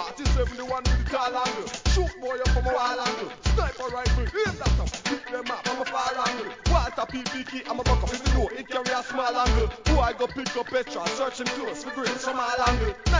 47, the one with the tall angle. Shoot boy up from a wall angle. Sniper rifle, aim that up. Pick them up from a far angle. Walter PPK, I'm a buck up if you know it carry a small angle. Boy go pick up Petra, searching close for grace from all angle.